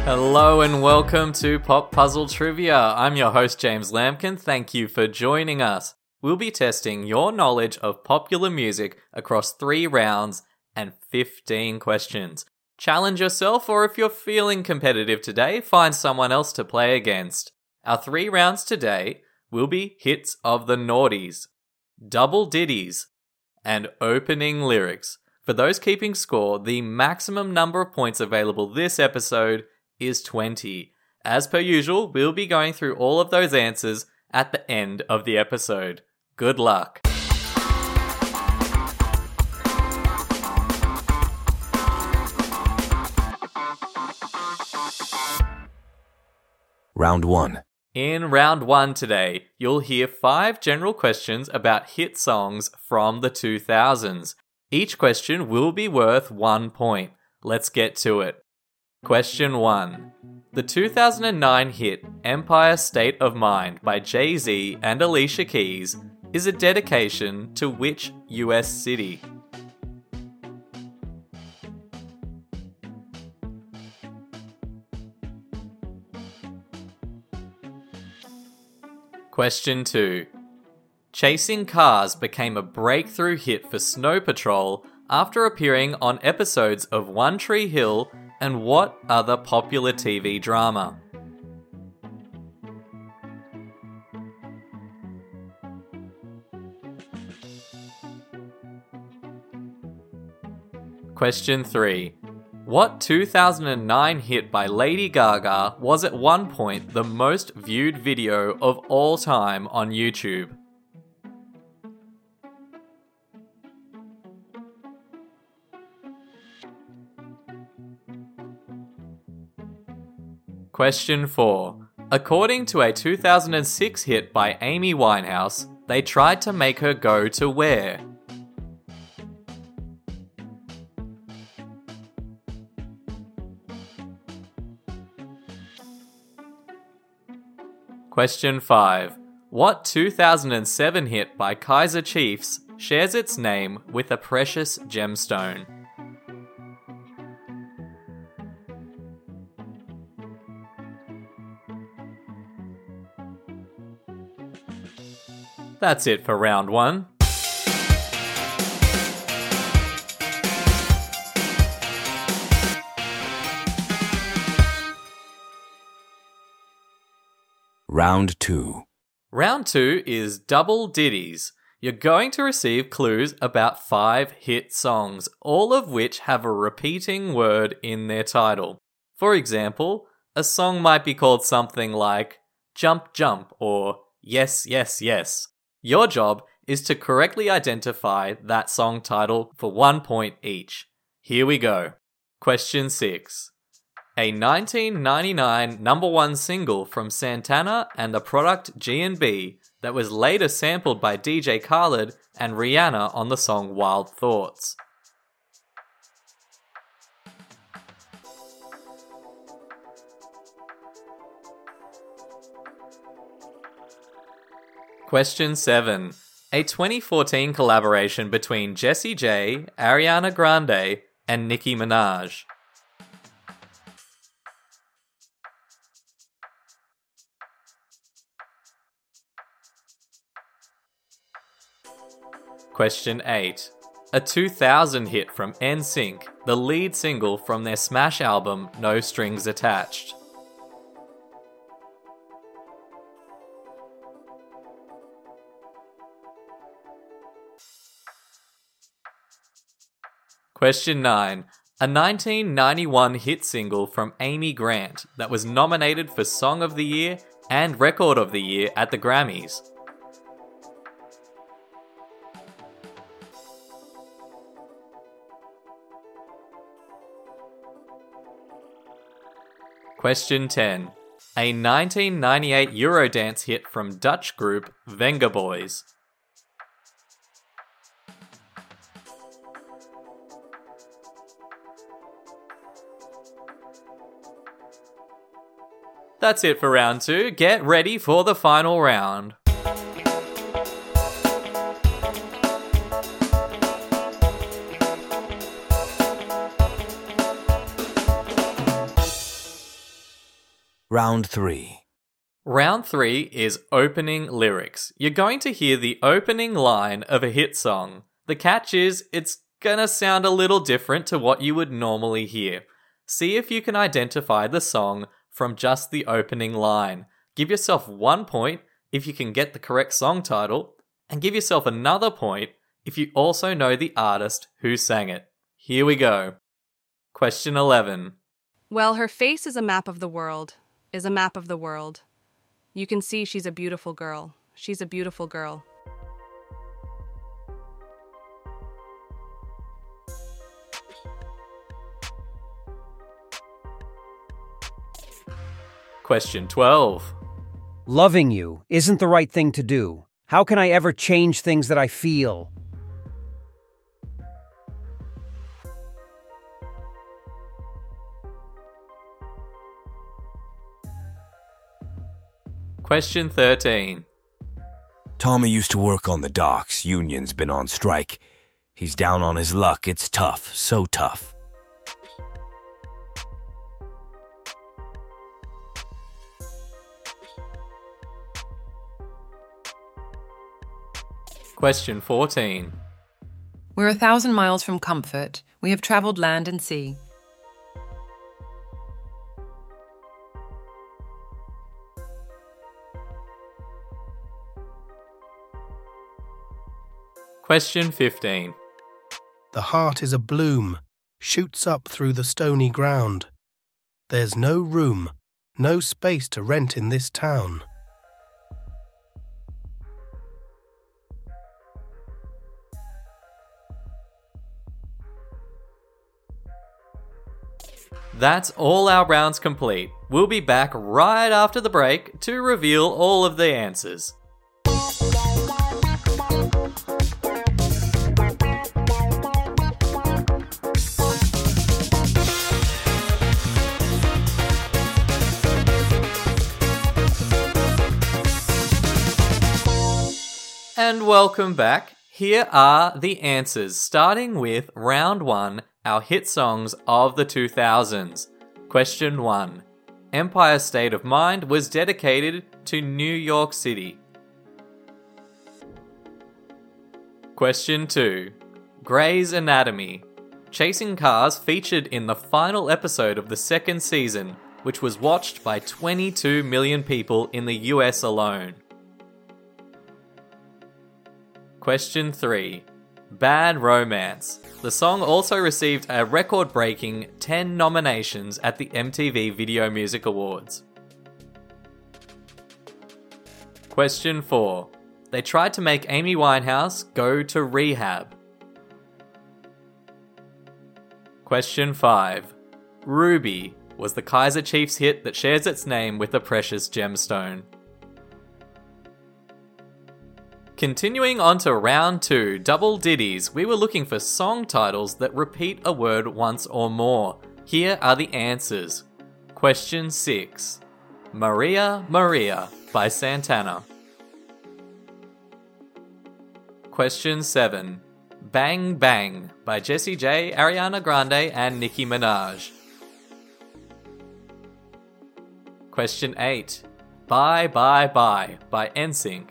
Hello and welcome to Pop Puzzle Trivia. I'm your host James Lampkin. Thank you for joining us. We'll be testing your knowledge of popular music across 3 rounds and 15 questions. Challenge yourself, or if you're feeling competitive today, find someone else to play against. Our 3 rounds today will be hits of the noughties, double ditties, and opening lyrics. For those keeping score, the maximum number of points available this episode is 20. As per usual, we'll be going through all of those answers at the end of the episode. Good luck. Round 1. In round 1 today, you'll hear 5 general questions about hit songs from the 2000s. Each question will be worth 1 point. Let's get to it. Question 1. The 2009 hit Empire State of Mind by Jay-Z and Alicia Keys is a dedication to which US city? Question 2. Chasing Cars became a breakthrough hit for Snow Patrol after appearing on episodes of One Tree Hill and what other popular TV drama? Question 3. What 2009 hit by Lady Gaga was at one point the most viewed video of all time on YouTube? Question 4. According to a 2006 hit by Amy Winehouse, they tried to make her go to where? Question 5. What 2007 hit by Kaiser Chiefs shares its name with a precious gemstone? That's it for round 1. Round 2. Round 2 is double ditties. You're going to receive clues about 5 hit songs, all of which have a repeating word in their title. For example, a song might be called something like Jump Jump or Yes Yes Yes. Your job is to correctly identify that song title for 1 point each. Here we go. Question 6. A 1999 number 1 single from Santana and the product G&B that was later sampled by DJ Khaled and Rihanna on the song Wild Thoughts. Question 7. A 2014 collaboration between Jessie J, Ariana Grande, and Nicki Minaj. Question 8. A 2000 hit from NSYNC, the lead single from their smash album No Strings Attached. Question 9. A 1991 hit single from Amy Grant that was nominated for Song of the Year and Record of the Year at the Grammys. Question 10. A 1998 Eurodance hit from Dutch group Venga Boys. That's it for round 2. Get ready for the final round. Round 3. Round 3 is opening lyrics. You're going to hear the opening line of a hit song. The catch is, it's gonna sound a little different to what you would normally hear. See if you can identify the song from just the opening line. Give yourself 1 point if you can get the correct song title, and give yourself another point if you also know the artist who sang it. Here we go. Question 11. Well, her face is a map of the world, is a map of the world. You can see she's a beautiful girl. She's a beautiful girl. Question 12. Loving you isn't the right thing to do. How can I ever change things that I feel? Question 13. Tommy used to work on the docks. Union's been on strike. He's down on his luck. It's tough. So tough. Question 14. We're 1,000 miles from comfort. We have travelled land and sea. Question 15. The heart is a bloom, shoots up through the stony ground. There's no room, no space to rent in this town. That's all our rounds complete. We'll be back right after the break to reveal all of the answers. And welcome back. Here are the answers, starting with round 1, our hit songs of the 2000s. Question 1. Empire State of Mind was dedicated to New York City. Question 2. Grey's Anatomy. Chasing Cars featured in the final episode of the second season, which was watched by 22 million people in the US alone. Question 3. Bad Romance. The song also received a record-breaking 10 nominations at the MTV Video Music Awards. Question 4. They tried to make Amy Winehouse go to rehab. Question 5. Ruby was the Kaiser Chiefs hit that shares its name with the precious gemstone. Continuing on to round 2, double ditties, we were looking for song titles that repeat a word once or more. Here are the answers. Question 6. Maria Maria by Santana. Question 7. Bang Bang by Jessie J, Ariana Grande and Nicki Minaj. Question 8. Bye Bye Bye by NSYNC.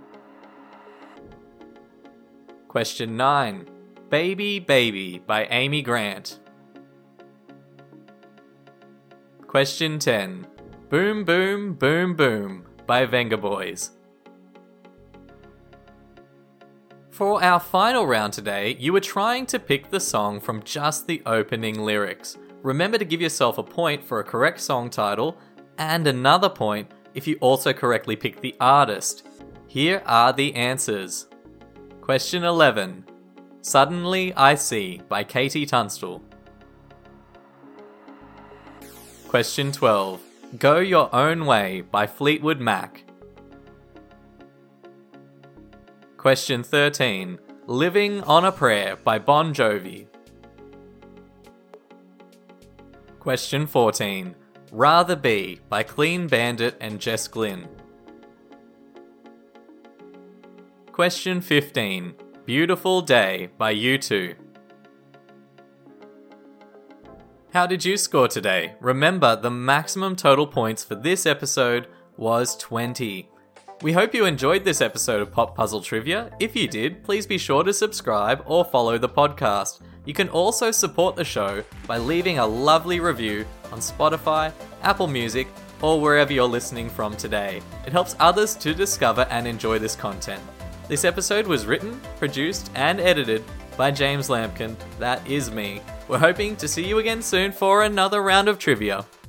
Question 9. Baby Baby by Amy Grant. Question 10. Boom Boom Boom Boom by Venga Boys. For our final round today, you were trying to pick the song from just the opening lyrics. Remember to give yourself a point for a correct song title, and another point if you also correctly pick the artist. Here are the answers. Question 11. Suddenly I See by Katie Tunstall. Question 12. Go Your Own Way by Fleetwood Mac. Question 13. Living on a Prayer by Bon Jovi. Question 14. Rather Be by Clean Bandit and Jess Glynn. Question 15. Beautiful Day by U2. How did you score today? Remember, the maximum total points for this episode was 20. We hope you enjoyed this episode of Pop Puzzle Trivia. If you did, please be sure to subscribe or follow the podcast. You can also support the show by leaving a lovely review on Spotify, Apple Music, or wherever you're listening from today. It helps others to discover and enjoy this content. This episode was written, produced, and edited by James Lampkin. That is me. We're hoping to see you again soon for another round of trivia.